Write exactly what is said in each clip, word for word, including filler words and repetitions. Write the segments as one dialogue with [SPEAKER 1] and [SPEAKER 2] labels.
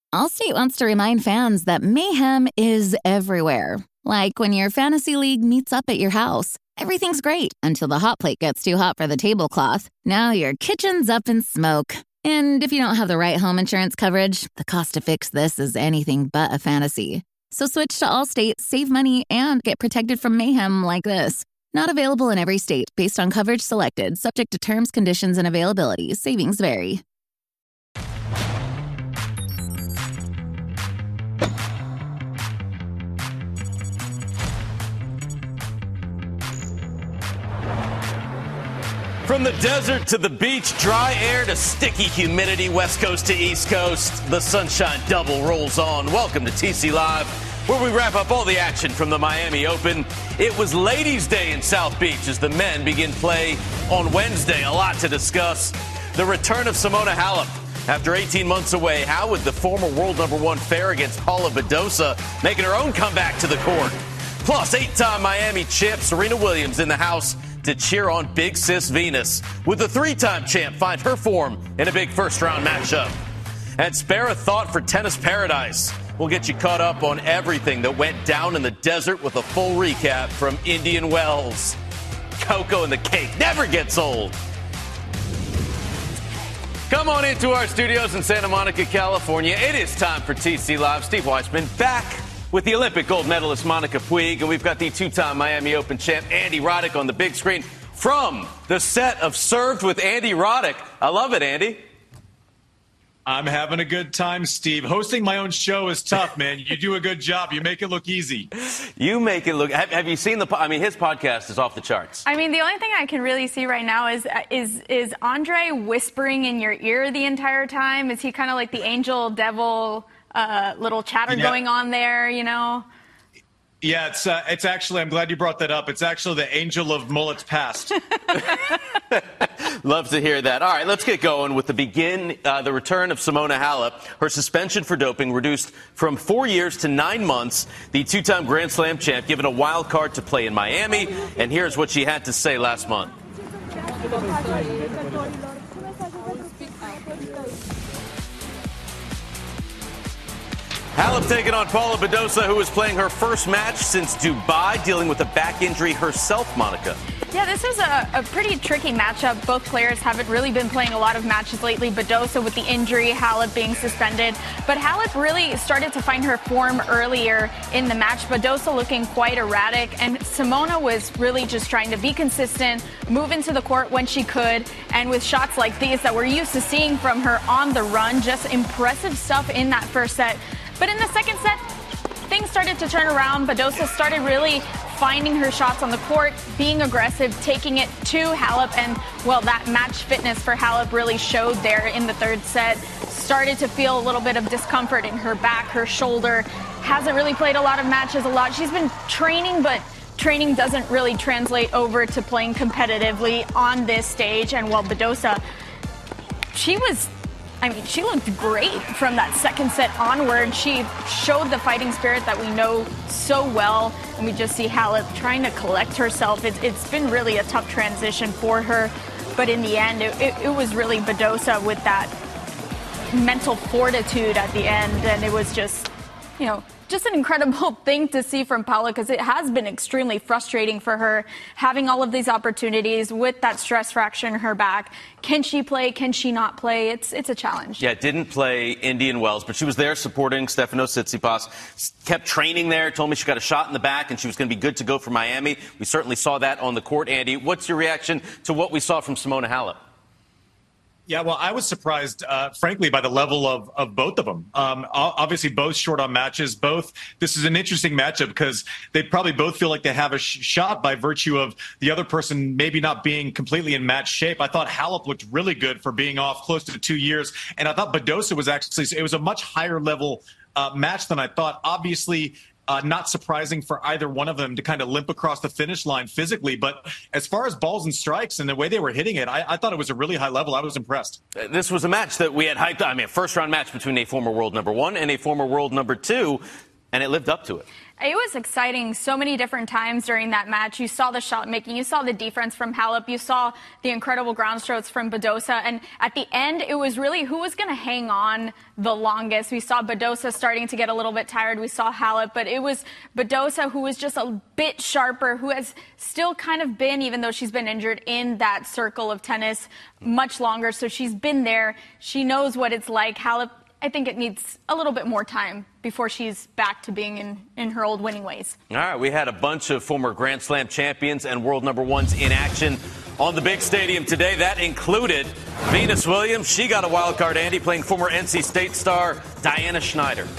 [SPEAKER 1] Allstate wants to remind fans that mayhem is everywhere. Like when your fantasy league meets up at your house. Everything's great until the hot plate gets too hot for the tablecloth. Now your kitchen's up in smoke. And if you don't have the right home insurance coverage, the cost to fix this is anything but a fantasy. So switch to Allstate, save money, and get protected from mayhem like this. Not available in every state based on coverage selected, subject to terms, conditions, and availability. Savings vary.
[SPEAKER 2] From the desert to the beach, dry air to sticky humidity, West Coast to East Coast, the Sunshine Double rolls on. Welcome to T C Live, where we wrap up all the action from the Miami Open. It was Ladies' Day in South Beach as the men begin play on Wednesday. A lot to discuss. The return of Simona Halep. After eighteen months away, how would the former world number one fare against Paula Badosa, making her own comeback to the court? Plus, eight-time Miami champ Serena Williams in the house to cheer on Big Sis Venus. With the three-time champ find her form in a big first-round matchup. And spare a thought for Tennis Paradise. We'll get you caught up on everything that went down in the desert with a full recap from Indian Wells. Coco and the cake never gets old. Come on into our studios in Santa Monica, California. It is time for T C Live. Steve Weissman back with the Olympic gold medalist Monica Puig, and we've got the two-time Miami Open champ Andy Roddick on the big screen from the set of Served with Andy Roddick. I love it, Andy.
[SPEAKER 3] I'm having a good time, Steve. Hosting my own show is tough, man. You do a good job. You make it look easy.
[SPEAKER 2] You make it look. Have, have you seen the? I mean, his podcast is off the charts.
[SPEAKER 4] I mean, the only thing I can really see right now is is is Andre whispering in your ear the entire time? Is he kind of like the angel devil? Uh, little chatter yeah. going on there, you know?
[SPEAKER 3] Yeah, it's uh, it's actually, I'm glad you brought that up. It's actually the angel of mullets past.
[SPEAKER 2] Love to hear that. All right, let's get going with the begin, uh, the return of Simona Halep. Her suspension for doping reduced from four years to nine months. The two-time Grand Slam champ given a wild card to play in Miami. And here's what she had to say last month. Halep taking on Paula Badosa, who is playing her first match since Dubai, dealing with a back injury herself, Monica.
[SPEAKER 4] Yeah, this is a, a pretty tricky matchup. Both players haven't really been playing a lot of matches lately. Badosa with the injury, Halep being suspended. But Halep really started to find her form earlier in the match. Badosa looking quite erratic. And Simona was really just trying to be consistent, move into the court when she could. And with shots like these that we're used to seeing from her on the run, just impressive stuff in that first set. But in the second set, things started to turn around. Badosa started really finding her shots on the court, being aggressive, taking it to Halep. And, well, that match fitness for Halep really showed there in the third set. Started to feel a little bit of discomfort in her back, her shoulder. Hasn't really played a lot of matches a lot. She's been training, but training doesn't really translate over to playing competitively on this stage. And, well, Badosa, she was... I mean, she looked great from that second set onward. She showed the fighting spirit that we know so well. And we just see Halep trying to collect herself. It's, it's been really a tough transition for her. But in the end, it, it, it was really Badosa with that mental fortitude at the end. And it was just, you know, just an incredible thing to see from Paula, because it has been extremely frustrating for her having all of these opportunities with that stress fracture in her back. Can she play? Can she not play? It's it's a challenge.
[SPEAKER 2] Yeah, didn't play Indian Wells, but she was there supporting Stefanos Tsitsipas. Kept training there, told me she got a shot in the back and she was going to be good to go for Miami. We certainly saw that on the court. Andy, what's your reaction to what we saw from Simona Halep?
[SPEAKER 3] Yeah, well, I was surprised, uh, frankly, by the level of, of both of them. Um, obviously, both short on matches. Both. This is an interesting matchup because they probably both feel like they have a sh- shot by virtue of the other person maybe not being completely in match shape. I thought Halep looked really good for being off close to two years. And I thought Badosa was actually, it was a much higher level uh, match than I thought. Obviously, Uh, not surprising for either one of them to kind of limp across the finish line physically. But as far as balls and strikes and the way they were hitting it, I, I thought it was a really high level. I was impressed.
[SPEAKER 2] This was a match that we had hyped. I mean, a first-round match between a former world number one and a former world number two, and it lived up to it.
[SPEAKER 4] It was exciting so many different times during that match. You saw the shot making, you saw the defense from Halep, you saw the incredible ground strokes from Badosa, and at the end, it was really who was going to hang on the longest. We saw Badosa starting to get a little bit tired. We saw Halep, but it was Badosa who was just a bit sharper, who has still kind of been, even though she's been injured, in that circle of tennis much longer. So she's been there. She knows what it's like. Halep, I think it needs a little bit more time before she's back to being in, in her old winning ways.
[SPEAKER 2] All right, we had a bunch of former Grand Slam champions and world number ones in action on the big stadium today. That included Venus Williams. She got a wild card, Andy, playing former N C State star Diana Schneider.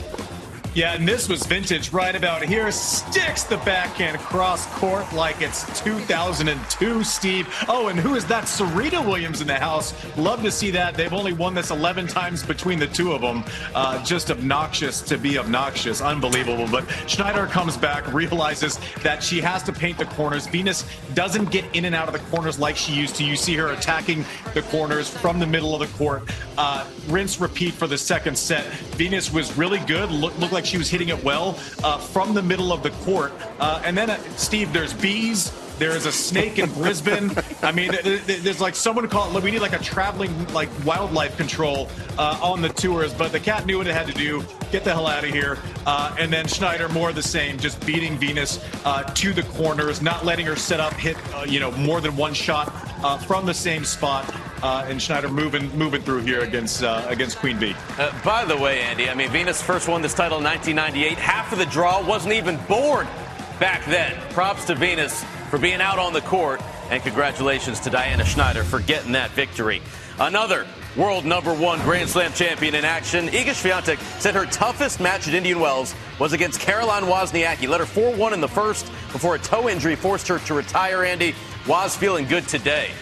[SPEAKER 3] Yeah, and this was vintage right about here. Sticks the backhand cross court like it's two thousand two, Steve. Oh, and who is that? Serena Williams in the house. Love to see that. They've only won this eleven times between the two of them. Uh, just obnoxious to be obnoxious. Unbelievable. But Schneider comes back, realizes that she has to paint the corners. Venus doesn't get in and out of the corners like she used to. You see her attacking the corners from the middle of the court. Uh, rinse, repeat for the second set. Venus was really good. Look, looked like she was hitting it well uh, from the middle of the court. Uh, and then, uh, Steve, there's bees. There is a snake in Brisbane. I mean, there's like someone called, we need like a traveling like wildlife control uh, on the tours. But the cat knew what it had to do. Get the hell out of here. Uh, and then Schneider, more of the same, just beating Venus uh, to the corners, not letting her set up, hit, uh, you know, more than one shot uh, from the same spot. Uh, and Schneider moving moving through here against uh, against Queen Bee.
[SPEAKER 2] Uh, by the way, Andy, I mean, Venus first won this title in nineteen ninety-eight. Half of the draw wasn't even born back then. Props to Venus for being out on the court, and congratulations to Diana Schneider for getting that victory. Another world number one Grand Slam champion in action. Iga Swiatek said her toughest match at Indian Wells was against Caroline Wozniacki. Led her four one in the first before a toe injury forced her to retire, Andy. Woz feeling good today.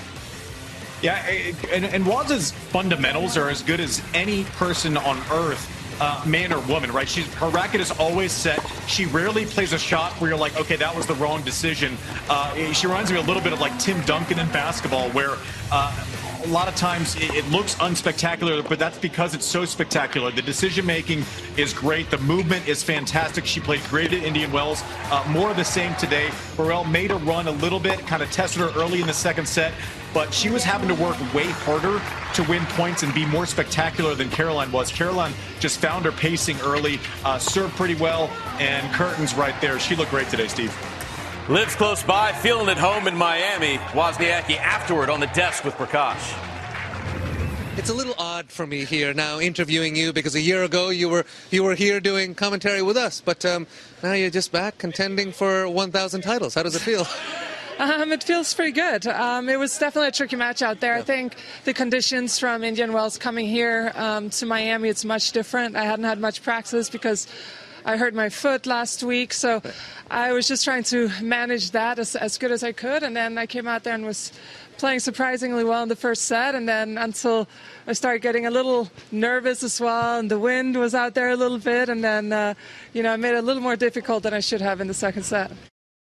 [SPEAKER 3] Yeah, and, and Woz's fundamentals are as good as any person on earth. Uh, man or woman, right? She's her racket is always set. She rarely plays a shot where you're like, okay, that was the wrong decision. Uh, she reminds me a little bit of like Tim Duncan in basketball, where uh, a lot of times it, it looks unspectacular, but that's because it's so spectacular. The decision making is great. The movement is fantastic. She played great at Indian Wells. Uh, more of the same today. Burrell made her run a little bit, kind of tested her early in the second set, but she was having to work way harder to win points and be more spectacular than Caroline was. Caroline just found her pacing early, uh, served pretty well, and curtains right there. She looked great today, Steve.
[SPEAKER 2] Lives close by, feeling at home in Miami. Wozniacki afterward on the desk with Prakash.
[SPEAKER 5] It's a little odd for me here now interviewing you, because a year ago you were you were here doing commentary with us, but um, now you're just back contending for one thousand titles. How does it feel?
[SPEAKER 6] Um, it feels pretty good. Um, it was definitely a tricky match out there. Yeah. I think the conditions from Indian Wells coming here um, to Miami, it's much different. I hadn't had much practice because I hurt my foot last week, so I was just trying to manage that as, as good as I could, and then I came out there and was playing surprisingly well in the first set, and then until I started getting a little nervous as well, and the wind was out there a little bit, and then, uh, you know, I made it a little more difficult than I should have in the second set.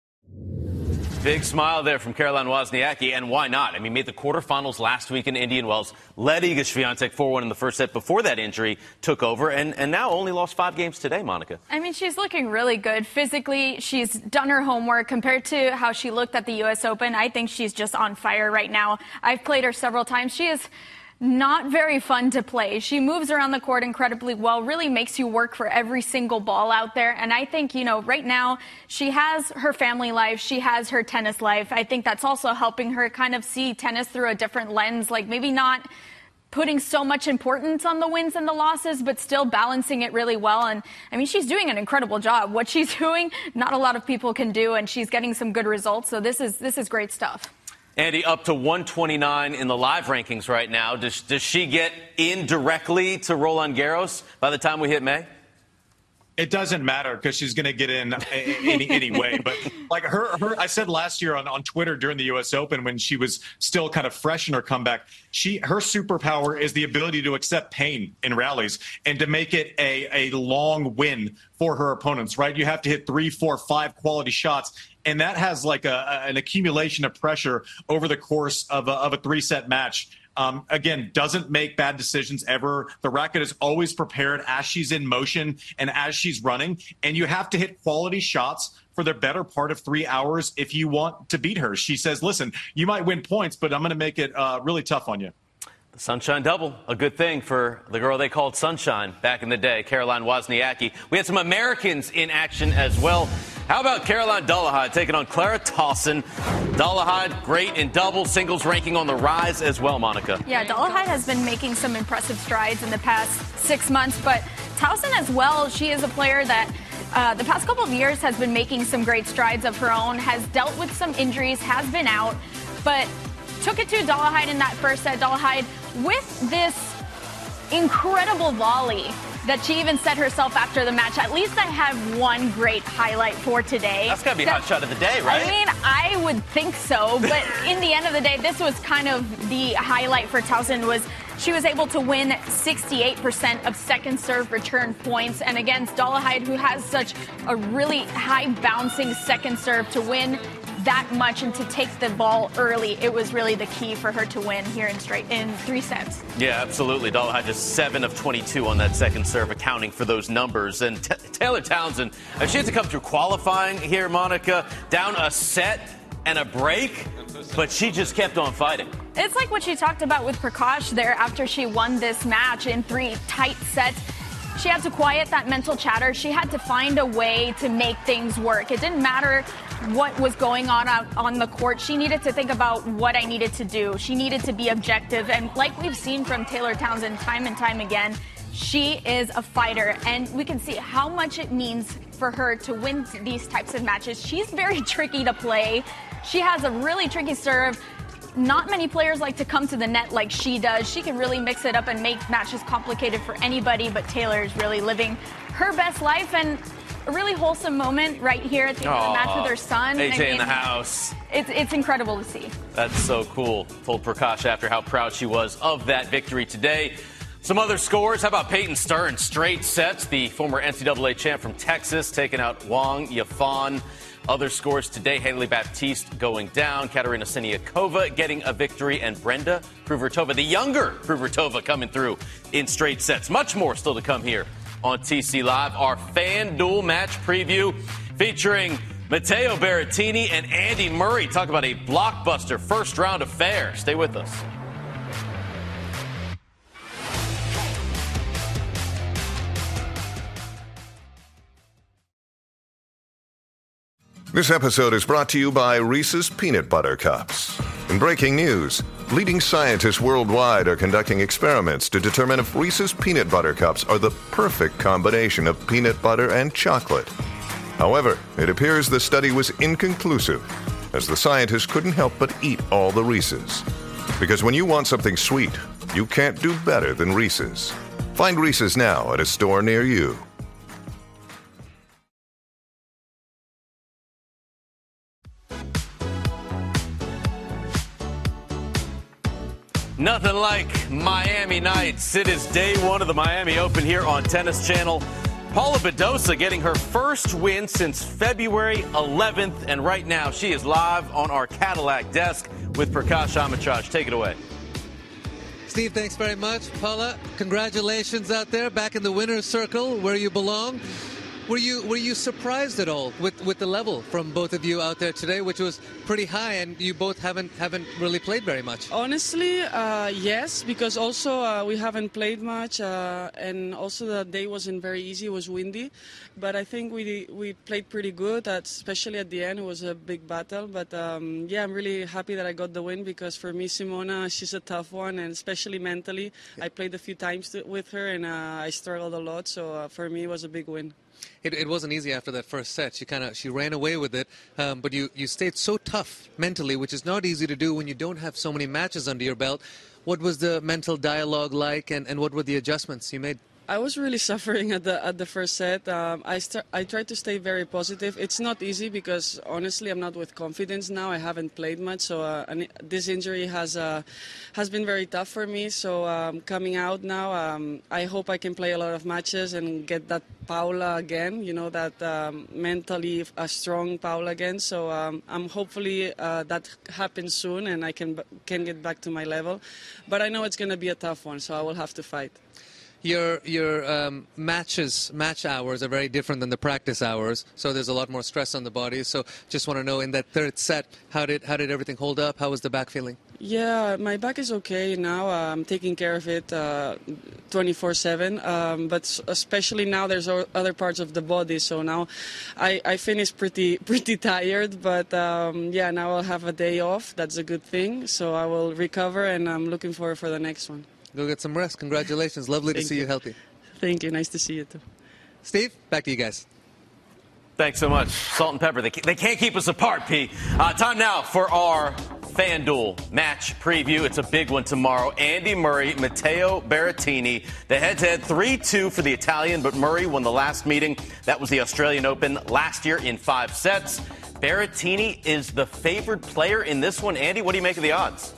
[SPEAKER 2] Big smile there from Caroline Wozniacki, and why not? I mean, made the quarterfinals last week in Indian Wells, led Iga Swiatek four one in the first set before that injury took over, and, and now only lost five games today, Monica.
[SPEAKER 4] I mean, she's looking really good. Physically, she's done her homework compared to how she looked at the U S Open. I think she's just on fire right now. I've played her several times. She is not very fun to play. She moves around the court incredibly well, really makes you work for every single ball out there. And I think, you know, right now she has her family life. She has her tennis life. I think that's also helping her kind of see tennis through a different lens, like maybe not putting so much importance on the wins and the losses, but still balancing it really well. And I mean, she's doing an incredible job. What she's doing, not a lot of people can do, and she's getting some good results. So this is this is great stuff.
[SPEAKER 2] Andy, up to one twenty-nine in the live rankings right now. Does, does she get in directly to Roland Garros by the time we hit May?
[SPEAKER 3] It doesn't matter because she's going to get in any, anyway. But like her, her, I said last year on, on Twitter during the U S Open when she was still kind of fresh in her comeback, she her superpower is the ability to accept pain in rallies and to make it a, a long win for her opponents, right? You have to hit three, four, five quality shots. And that has like a, an accumulation of pressure over the course of a, of a three-set match. Um, again, doesn't make bad decisions ever. The racket is always prepared as she's in motion and as she's running. And you have to hit quality shots for the better part of three hours if you want to beat her. She says, listen, you might win points, but I'm going to make it uh, really tough on you.
[SPEAKER 2] The Sunshine Double, a good thing for the girl they called Sunshine back in the day, Caroline Wozniacki. We had some Americans in action as well. How about Caroline Dolehide taking on Clara Tauson? Dolehide, great in doubles, singles ranking on the rise as well, Monica.
[SPEAKER 4] Yeah, Dolehide has been making some impressive strides in the past six months, but Tauson as well, she is a player that uh, the past couple of years has been making some great strides of her own, has dealt with some injuries, has been out, but took it to Dolehide in that first set. Dolehide with this incredible volley that she even said herself after the match. At least I have one great highlight for today.
[SPEAKER 2] That's got to be
[SPEAKER 4] that,
[SPEAKER 2] hot shot of the day, right?
[SPEAKER 4] I mean, I would think so, but in the end of the day, this was kind of the highlight for Tauson. Was she was able to win sixty-eight percent of second serve return points, and against Dolehide, who has such a really high bouncing second serve, to win that much and to take the ball early, it was really the key for her to win here in straight in three sets.
[SPEAKER 2] Yeah, absolutely. Dolehide just seven of twenty-two on that second serve, accounting for those numbers. And T- Taylor Townsend, uh, she had to come through qualifying here, Monica, down a set and a break, but she just kept on fighting.
[SPEAKER 4] It's like what she talked about with Prakash there after she won this match in three tight sets. She had to quiet that mental chatter. She had to find a way to make things work. It didn't matter what was going on out on the court. She needed to think about what I needed to do. She needed to be objective. And like we've seen from Taylor Townsend time and time again, she is a fighter. And we can see how much it means for her to win these types of matches. She's very tricky to play. She has a really tricky serve. Not many players like to come to the net like she does. She can really mix it up and make matches complicated for anybody, but Taylor is really living her best life, and a really wholesome moment right here at the end of the match with her son.
[SPEAKER 2] A J
[SPEAKER 4] I mean,
[SPEAKER 2] in the house.
[SPEAKER 4] It's, it's incredible to see.
[SPEAKER 2] That's so cool. Told Prakash after how proud she was of that victory today. Some other scores. How about Peyton Stern? Straight sets. The former N C double A champ from Texas taking out Wang Yafan. Other scores today, Haley Baptiste going down, Katerina Siniakova getting a victory, and Brenda Fruhvirtova, the younger Fruhvirtova, coming through in straight sets. Much more still to come here on T C Live. Our FanDuel match preview featuring Matteo Berrettini and Andy Murray. Talk about a blockbuster first round affair. Stay with us.
[SPEAKER 7] This episode is brought to you by Reese's Peanut Butter Cups. In breaking news, leading scientists worldwide are conducting experiments to determine if Reese's Peanut Butter Cups are the perfect combination of peanut butter and chocolate. However, it appears the study was inconclusive, as the scientists couldn't help but eat all the Reese's. Because when you want something sweet, you can't do better than Reese's. Find Reese's now at a store near you.
[SPEAKER 2] Nothing like Miami nights. It is day one of the Miami Open here on Tennis Channel. Paula Badosa getting her first win since February eleventh, and right now she is live on our Cadillac desk with Prakash Amritraj. Take it away.
[SPEAKER 5] Steve, thanks very much. Paula, congratulations out there, back in the winner's circle where you belong. Were you were you surprised at all with, with the level from both of you out there today, which was pretty high, and you both haven't haven't really played very much?
[SPEAKER 8] Honestly, uh, yes, because also uh, we haven't played much, uh, and also the day wasn't very easy. It was windy, but I think we we played pretty good. At, especially at the end, it was a big battle. But um, yeah, I'm really happy that I got the win, because for me, Simona, she's a tough one, and especially mentally. I played a few times to, with her, and uh, I struggled a lot. So uh, for me, it was a big win.
[SPEAKER 5] It, it wasn't easy after that first set. She kind of she ran away with it, um, but you, you stayed so tough mentally, which is not easy to do when you don't have so many matches under your belt. What was the mental dialogue like, and, and what were the adjustments you made?
[SPEAKER 8] I was really suffering at the at the first set. Um, I start, I tried to stay very positive. It's not easy because honestly, I'm not with confidence now. I haven't played much, so uh, and this injury has uh, has been very tough for me. So um, coming out now, um, I hope I can play a lot of matches and get that Paula again. You know, that um, mentally a strong Paula again. So um, I'm hopefully uh, that happens soon and I can can get back to my level. But I know it's going to be a tough one, so I will have to fight.
[SPEAKER 5] Your your um, matches, match hours are very different than the practice hours, so there's a lot more stress on the body. So just want to know, in that third set, how did how did everything hold up? How was the back feeling?
[SPEAKER 8] Yeah, my back is okay now. I'm taking care of it uh, twenty-four seven, um, but especially now there's other parts of the body. So now I, I finish pretty pretty tired, but um, yeah, now I'll have a day off. That's a good thing. So I will recover, and I'm looking forward for the next one.
[SPEAKER 5] Go get some rest. Congratulations. Lovely
[SPEAKER 8] Thank
[SPEAKER 5] to see
[SPEAKER 8] you.
[SPEAKER 5] you healthy.
[SPEAKER 8] Thank you. Nice to see you too.
[SPEAKER 5] Steve, back to you guys.
[SPEAKER 2] Thanks so much. Salt and pepper. They can't, they can't keep us apart, P. Uh, time now for our FanDuel match preview. It's a big one tomorrow. Andy Murray, Matteo Berrettini. The head-to-head three two for the Italian, but Murray won the last meeting. That was the Australian Open last year in five sets. Berrettini is the favored player in this one. Andy, what do you make of the odds?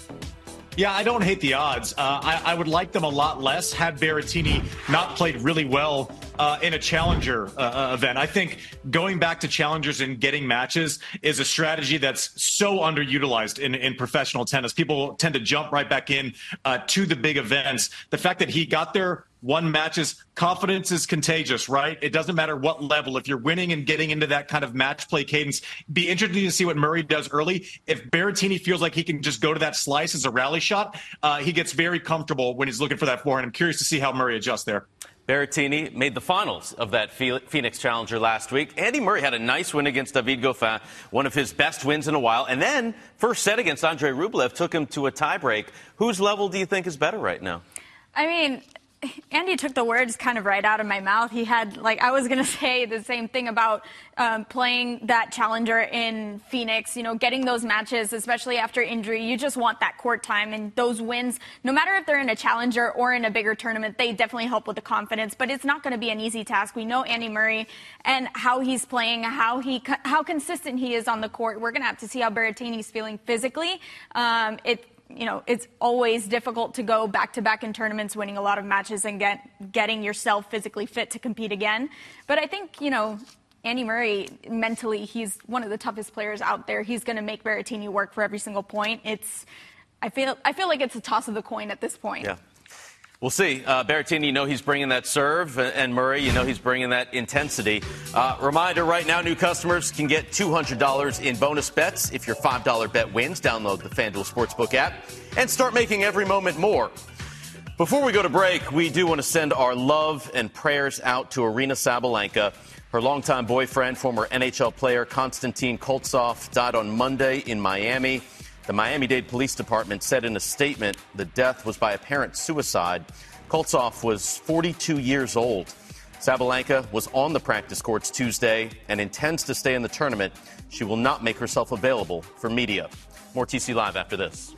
[SPEAKER 3] Yeah, I don't hate the odds. Uh, I, I would like them a lot less had Berrettini not played really well uh, in a challenger uh, event. I think going back to challengers and getting matches is a strategy that's so underutilized in, in professional tennis. People tend to jump right back in uh, to the big events. The fact that he got there, won matches, confidence is contagious, right? It doesn't matter what level. If you're winning and getting into that kind of match play cadence, be interesting to see what Murray does early. If Berrettini feels like he can just go to that slice as a rally shot, uh, he gets very comfortable when he's looking for that forehand. I'm curious to see how Murray adjusts there.
[SPEAKER 2] Berrettini made the finals of that Phoenix Challenger last week. Andy Murray had a nice win against David Goffin, one of his best wins in a while. And then first set against Andrei Rublev took him to a tiebreak. Whose level do you think is better right now?
[SPEAKER 4] I mean, Andy took the words kind of right out of my mouth. He had, like, I was going to say the same thing about um, playing that challenger in Phoenix, you know, getting those matches, especially after injury. You just want that court time, and those wins, no matter if they're in a challenger or in a bigger tournament, they definitely help with the confidence. But it's not going to be an easy task. We know Andy Murray and how he's playing, how he, how consistent he is on the court. We're going to have to see how Berrettini's feeling physically. Um, it, You know, it's always difficult to go back-to-back in tournaments, winning a lot of matches and get getting yourself physically fit to compete again. But I think, you know, Andy Murray, mentally, he's one of the toughest players out there. He's going to make Berrettini work for every single point. It's, I feel, I feel like it's a toss of the coin at this point.
[SPEAKER 2] Yeah. We'll see. Uh, Berrettini, you know he's bringing that serve, and Murray, you know he's bringing that intensity. Uh, reminder, right now, new customers can get two hundred dollars in bonus bets if your five dollar bet wins. Download the FanDuel Sportsbook app and start making every moment more. Before we go to break, we do want to send our love and prayers out to Aryna Sabalenka. Her longtime boyfriend, former N H L player Konstantin Koltsov, died on Monday in Miami. The Miami-Dade Police Department said in a statement the death was by apparent suicide. Koltsov was forty-two years old. Sabalenka was on the practice courts Tuesday and intends to stay in the tournament. She will not make herself available for media. More T C Live after this.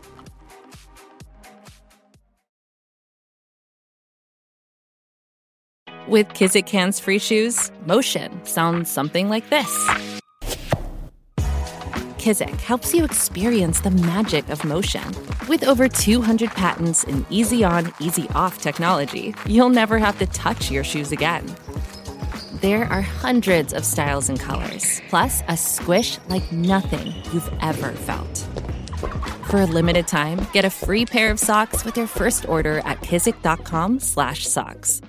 [SPEAKER 9] With Kizik hands-free shoes, motion sounds something like this. Kizik helps you experience the magic of motion. With over two hundred patents and easy-on, easy-off technology, you'll never have to touch your shoes again. There are hundreds of styles and colors, plus a squish like nothing you've ever felt. For a limited time, get a free pair of socks with your first order at kizik.com slash socks.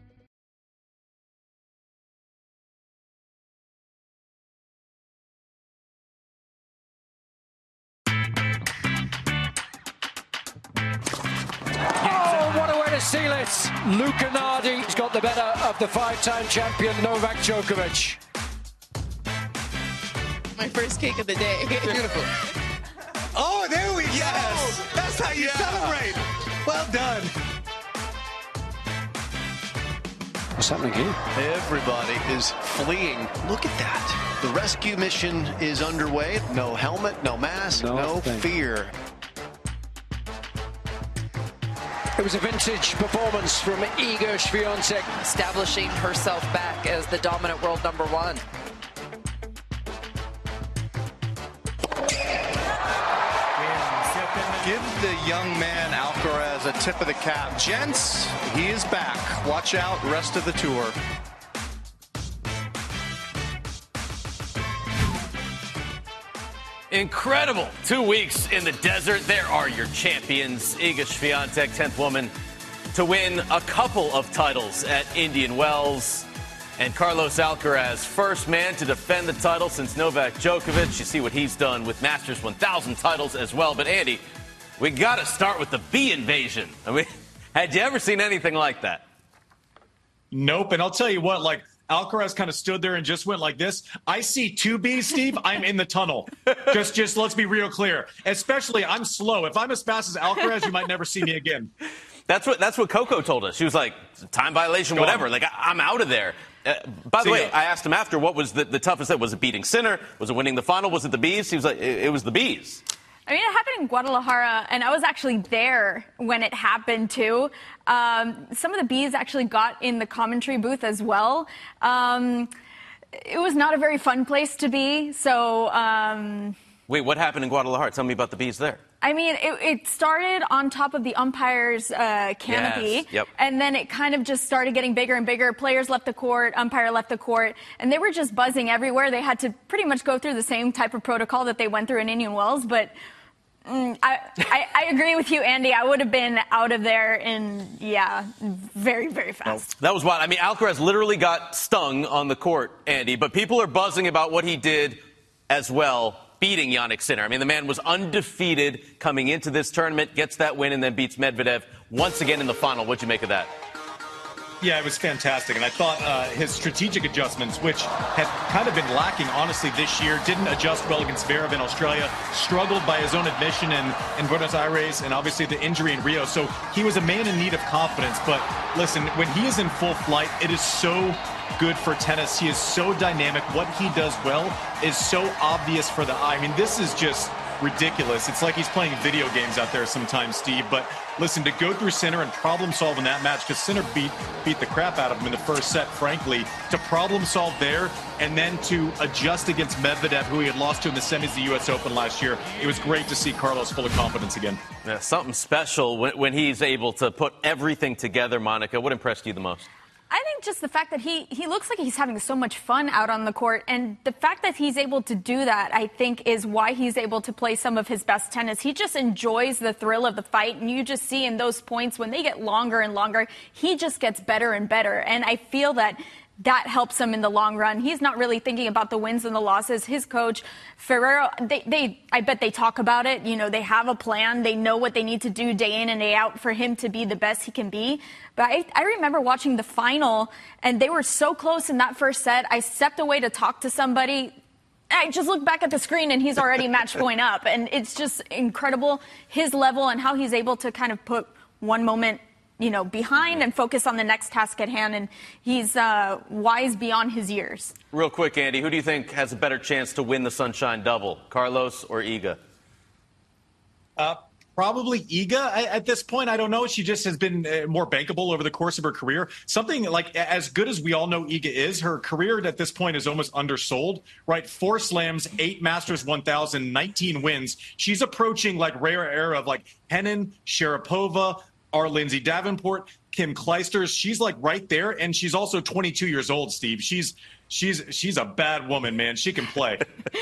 [SPEAKER 10] Seal it. Luca Nardi's got the better of the five-time champion Novak Djokovic.
[SPEAKER 11] My first cake of the day.
[SPEAKER 12] Beautiful. Oh, there we go. Yes. That's how you yeah. celebrate. Well done.
[SPEAKER 10] What's happening here?
[SPEAKER 13] Everybody is fleeing. Look at that. The rescue mission is underway. No helmet, no mask, no, no fear.
[SPEAKER 10] It was a vintage performance from Iga Swiatek,
[SPEAKER 14] establishing herself back as the dominant world number one.
[SPEAKER 12] Give the young man Alcaraz a tip of the cap. Gents, he is back. Watch out, rest of the tour.
[SPEAKER 2] Incredible. Two weeks in the desert. There are your champions. Iga Swiatek, tenth woman to win a couple of titles at Indian Wells. And Carlos Alcaraz, first man to defend the title since Novak Djokovic. You see what he's done with Masters one thousand titles as well. But, Andy, we got to start with the bee invasion. I mean, had you ever seen anything like that?
[SPEAKER 3] Nope. And I'll tell you what, like, Alcaraz kind of stood there and just went like this. I see two bees, Steve. I'm in the tunnel. Just, just let's be real clear. Especially, I'm slow. If I'm as fast as Alcaraz, you might never see me again.
[SPEAKER 2] That's what that's what Coco told us. She was like, time violation,
[SPEAKER 3] Go
[SPEAKER 2] whatever.
[SPEAKER 3] on.
[SPEAKER 2] Like, I, I'm out of there. Uh, by the
[SPEAKER 3] See
[SPEAKER 2] way,
[SPEAKER 3] ya.
[SPEAKER 2] I asked him after what was the, the toughest. Was it beating Sinner? Was it winning the final? Was it the bees? He was like, it, it was the bees.
[SPEAKER 4] I mean, it happened in Guadalajara, and I was actually there when it happened, too. Um, some of the bees actually got in the commentary booth as well. Um, it was not a very fun place to be, so... Um,
[SPEAKER 2] Wait, what happened in Guadalajara? Tell me about the bees there.
[SPEAKER 4] I mean, it, it started on top of the umpire's uh, canopy,
[SPEAKER 2] Yes, yep.
[SPEAKER 4] and then it kind of just started getting bigger and bigger. Players left the court, umpire left the court, and they were just buzzing everywhere. They had to pretty much go through the same type of protocol that they went through in Indian Wells, but... Mm, I, I, I agree with you, Andy. I would have been out of there in, yeah, very, very fast.
[SPEAKER 2] That was wild. I mean, Alcaraz literally got stung on the court, Andy, but people are buzzing about what he did as well, beating Jannik Sinner. I mean, the man was undefeated coming into this tournament, gets that win, and then beats Medvedev once again in the final. What'd you make of that?
[SPEAKER 3] Yeah, it was fantastic. And I thought uh, his strategic adjustments, which had kind of been lacking, honestly, this year, didn't adjust well against Zverev in Australia, struggled by his own admission in, in Buenos Aires, and obviously the injury in Rio. So he was a man in need of confidence. But listen, when he is in full flight, it is so good for tennis. He is so dynamic. What he does well is so obvious for the eye. I mean, this is just ridiculous. It's like he's playing video games out there sometimes, Steve. But listen, to go through Sinner and problem solve in that match, because Sinner beat beat the crap out of him in the first set, frankly, to problem solve there and then to adjust against Medvedev, who he had lost to in the semis of the U S Open last year. It was great to see Carlos full of confidence again.
[SPEAKER 2] Yeah, something special when, when he's able to put everything together, Monica. What impressed you the most?
[SPEAKER 4] I think just the fact that he, he looks like he's having so much fun out on the court, and the fact that he's able to do that, I think, is why he's able to play some of his best tennis. He just enjoys the thrill of the fight, and you just see in those points when they get longer and longer, he just gets better and better. And I feel that that helps him in the long run. He's not really thinking about the wins and the losses. His coach, Ferrero, they, they, I bet they talk about it. You know, they have a plan. They know what they need to do day in and day out for him to be the best he can be. But I, I remember watching the final, and they were so close in that first set. I stepped away to talk to somebody. I just looked back at the screen, and he's already match point up. And it's just incredible, his level and how he's able to kind of put one moment, you know, behind and focus on the next task at hand. And he's uh, wise beyond his years.
[SPEAKER 2] Real quick, Andy, who do you think has a better chance to win the Sunshine Double, Carlos or Iga?
[SPEAKER 3] Uh, probably Iga I, at this point. I don't know. She just has been uh, more bankable over the course of her career. Something like, as good as we all know Iga is, her career at this point is almost undersold, right? Four slams, eight Masters one thousand, nineteen wins. She's approaching like rare era of like Henin, Sharapova, our Lindsay Davenport, Kim Clijsters. She's like right there, and she's also twenty-two years old, Steve. She's she's she's a bad woman, man. She can play.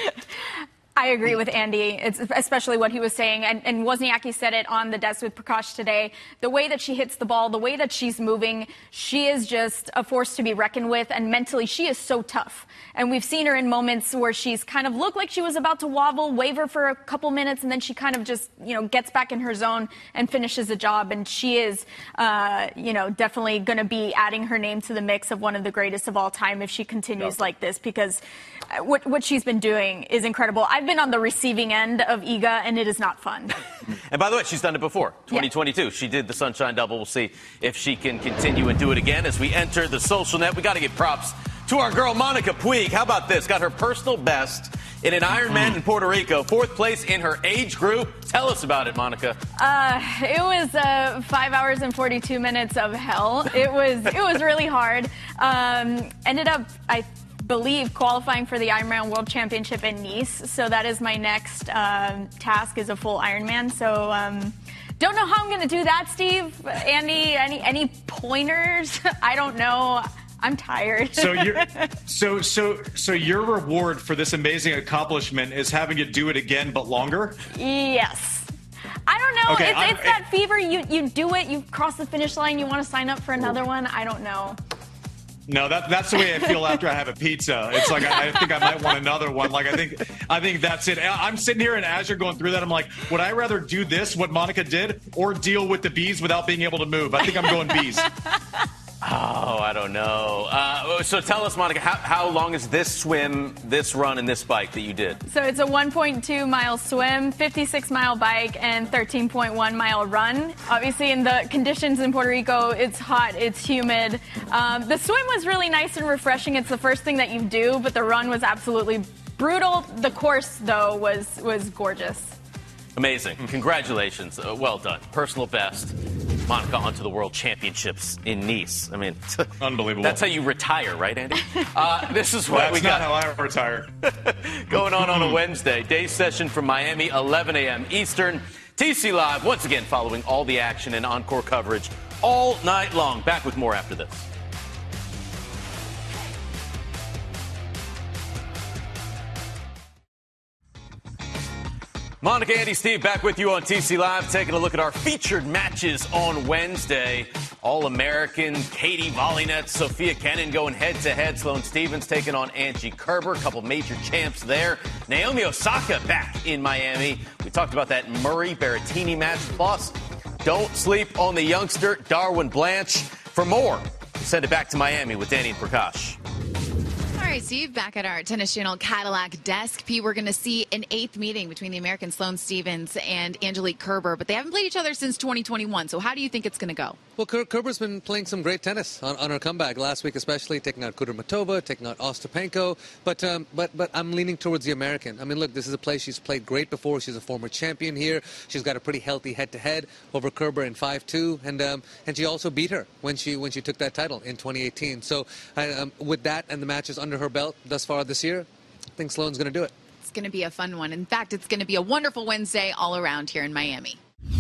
[SPEAKER 4] I agree with Andy, it's especially what he was saying. And, and Wozniacki said it on the desk with Prakash today. The way that she hits the ball, the way that she's moving, she is just a force to be reckoned with. And mentally, she is so tough. And we've seen her in moments where she's kind of looked like she was about to wobble, waver for a couple minutes, and then she kind of just, you know, gets back in her zone and finishes the job. And she is, uh, you know, definitely going to be adding her name to the mix of one of the greatest of all time if she continues yep. like this, because what, what she's been doing is incredible. I've been on the receiving end of Iga, and it is not fun.
[SPEAKER 2] And by the way, she's done it before. twenty twenty-two, yeah. She did the Sunshine Double. We'll see if she can continue and do it again as we enter the social net. We got to give props to our girl, Monica Puig. How about this? Got her personal best in an Ironman in Puerto Rico, fourth place in her age group. Tell us about it, Monica.
[SPEAKER 4] Uh, it was uh, five hours and forty-two minutes of hell. It was it was really hard. Um, ended up, I believe, qualifying for the Ironman World Championship in Nice. So that is my next um, task, is a full Ironman. So um, don't know how I'm going to do that, Steve. Andy, any any pointers? I don't know. I'm tired.
[SPEAKER 3] so you're, so so so your reward for this amazing accomplishment is having to do it again, but longer?
[SPEAKER 4] Yes. I don't know.
[SPEAKER 3] Okay,
[SPEAKER 4] it's it's that fever. You you do it. You cross the finish line. You want to sign up for another one. I don't know.
[SPEAKER 3] No, that that's the way I feel after I have a pizza. It's like I, I think I might want another one. Like I think I think that's it. I'm sitting here, and as you're going through that, I'm like, would I rather do this, what Monica did, or deal with the bees without being able to move? I think I'm going bees.
[SPEAKER 2] Oh, I don't know. Uh, so tell us, Monica, how, how long is this swim, this run, and this bike that you did?
[SPEAKER 4] So it's a one point two mile swim, fifty-six mile bike, and thirteen point one mile run. Obviously, in the conditions in Puerto Rico, it's hot, it's humid. Um, the swim was really nice and refreshing. It's the first thing that you do, but the run was absolutely brutal. The course, though, was, was gorgeous.
[SPEAKER 2] Amazing. Congratulations. Uh, well done. Personal best. Monica onto the World Championships in Nice. I mean,
[SPEAKER 3] unbelievable.
[SPEAKER 2] That's how you retire, right, Andy? Uh, this is what
[SPEAKER 3] that's
[SPEAKER 2] we got.
[SPEAKER 3] That's not how I retire.
[SPEAKER 2] Going on on a Wednesday. Day session from Miami, eleven a.m. Eastern. T C Live, once again, following all the action and encore coverage all night long. Back with more after this. Monica, Andy, Steve, back with you on T C Live, taking a look at our featured matches on Wednesday. All-American Katie Volynets, Sophia Kenin going head-to-head. Sloane Stephens taking on Angie Kerber. A couple major champs there. Naomi Osaka back in Miami. We talked about that Murray-Berrettini match. Plus, don't sleep on the youngster, Darwin Blanche. For more, send it back to Miami with Danny and Prakash.
[SPEAKER 15] All right, Steve, back at our Tennis Channel Cadillac desk. P, we're going to see an eighth meeting between the American Sloane Stephens and Angelique Kerber, but they haven't played each other since twenty twenty-one. So how do you think it's going to go?
[SPEAKER 5] Well, Ker- Kerber's been playing some great tennis on, on her comeback last week, especially taking out Kudermetova, taking out Ostapenko. But um, but but I'm leaning towards the American. I mean, look, this is a place she's played great before. She's a former champion here. She's got a pretty healthy head-to-head over Kerber in five two, and um, and she also beat her when she when she took that title in twenty eighteen. So um, with that and the matches under her belt thus far this year, I think Sloane's going to do it.
[SPEAKER 15] It's going to be a fun one. In fact, it's going to be a wonderful Wednesday all around here in Miami.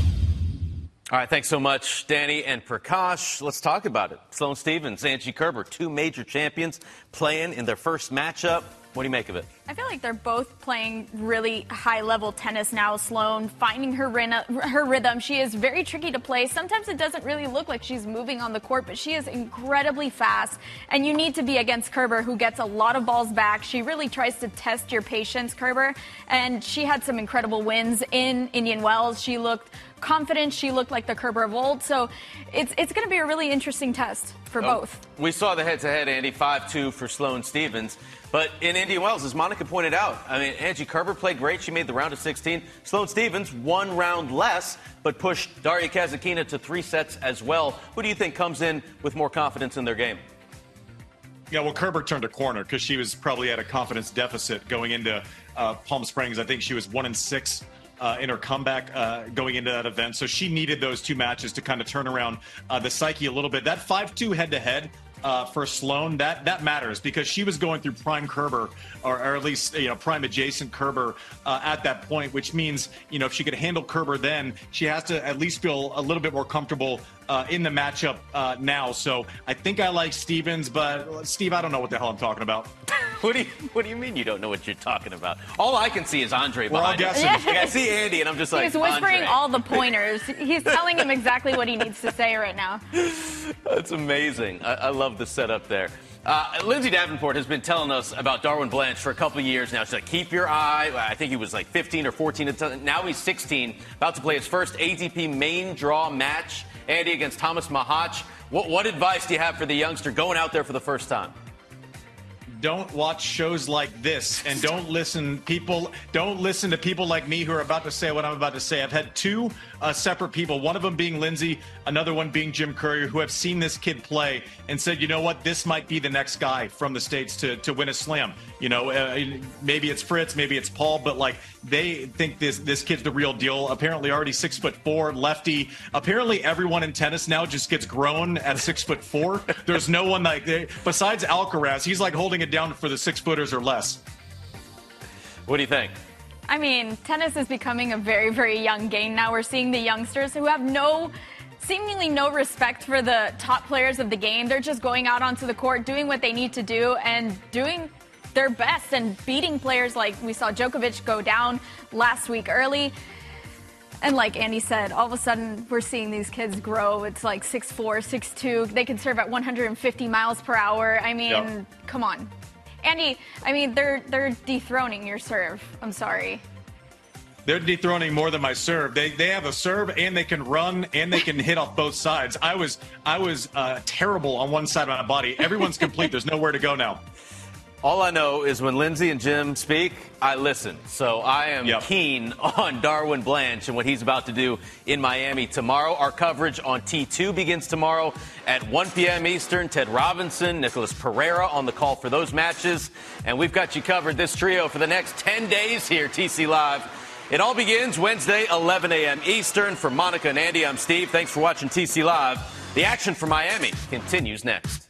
[SPEAKER 2] All right, thanks so much, Danny and Prakash. Let's talk about it. Sloane Stephens, Angie Kerber, two major champions playing in their first matchup. What do you make of it?
[SPEAKER 4] I feel like they're both playing really high-level tennis now. Sloane finding her, her rhythm. She is very tricky to play. Sometimes it doesn't really look like she's moving on the court, but she is incredibly fast. And you need to be against Kerber, who gets a lot of balls back. She really tries to test your patience, Kerber. And she had some incredible wins in Indian Wells. She looked confident. She looked like the Kerber of old. So it's it's going to be a really interesting test for oh, both.
[SPEAKER 2] We saw the head-to-head, Andy, five two for Sloane Stephens. But in Indian Wells, as Monica pointed out, I mean, Angie Kerber played great. She made the round of sixteen. Sloane Stephens, one round less, but pushed Daria Kasatkina to three sets as well. Who do you think comes in with more confidence in their game?
[SPEAKER 3] Yeah, well, Kerber turned a corner because she was probably at a confidence deficit going into uh, Palm Springs. I think she was one and six uh, in her comeback uh, going into that event. So she needed those two matches to kind of turn around uh, the psyche a little bit. That five two head-to-head Uh, for Sloane, that that matters because she was going through prime Kerber, or, or at least you know prime adjacent Kerber uh, at that point, which means you know if she could handle Kerber, then she has to at least feel a little bit more comfortable uh, in the matchup uh, now. So I think I like Stephens, but Steve, I don't know what the hell I'm talking about.
[SPEAKER 2] What do you What do you mean you don't know what you're talking about? All I can see is Andre
[SPEAKER 3] We're all
[SPEAKER 2] behind
[SPEAKER 3] guessing.
[SPEAKER 2] him. Like, I see Andy, and I'm just like,
[SPEAKER 4] He's whispering
[SPEAKER 2] Andre.
[SPEAKER 4] all the pointers. He's telling him exactly what he needs to say right now.
[SPEAKER 2] That's amazing. I, I love the setup there. Uh, Lindsay Davenport has been telling us about Darwin Blanche for a couple of years now. She's like, keep your eye. I think he was like fifteen or fourteen. Now he's sixteen, about to play his first A T P main draw match, Andy, against Thomas Mahac. What, what advice do you have for the youngster going out there for the first time?
[SPEAKER 3] don't watch shows like this, and don't listen people don't listen to people like me who are about to say what I'm about to say. I've had two uh, separate people, one of them being Lindsay, another one being Jim Courier, who have seen this kid play and said, you know what, this might be the next guy from the States to, to win a slam. You know, uh, maybe it's Fritz, maybe it's Paul, but like they think this this kid's the real deal. Apparently already six foot four, lefty. Apparently everyone in tennis now just gets grown at six foot four. There's no one like they, besides Alcaraz. He's like holding it down for the six footers or less.
[SPEAKER 2] What do you think?
[SPEAKER 4] I mean, tennis is becoming a very, very young game now. We're seeing the youngsters who have no, seemingly no respect for the top players of the game. They're just going out onto the court, doing what they need to do, and doing their best and beating players like we saw Djokovic go down last week early. And like Andy said, all of a sudden we're seeing these kids grow. It's like six four, six two. They can serve at one hundred fifty miles per hour. I mean, yep. Come on. Andy, I mean, they're they're dethroning your serve. I'm sorry.
[SPEAKER 3] They're dethroning more than my serve. They they have a serve, and they can run, and they can hit off both sides. I was I was uh, terrible on one side of my body. Everyone's complete. There's nowhere to go now.
[SPEAKER 2] All I know is when Lindsay and Jim speak, I listen. So I am yep. keen on Darwin Blanche and what he's about to do in Miami tomorrow. Our coverage on T two begins tomorrow at one p.m. Eastern. Ted Robinson, Nicholas Pereira on the call for those matches. And we've got you covered, this trio, for the next ten days here, T C Live. It all begins Wednesday, eleven a.m. Eastern. For Monica and Andy, I'm Steve. Thanks for watching T C Live. The action from Miami continues next.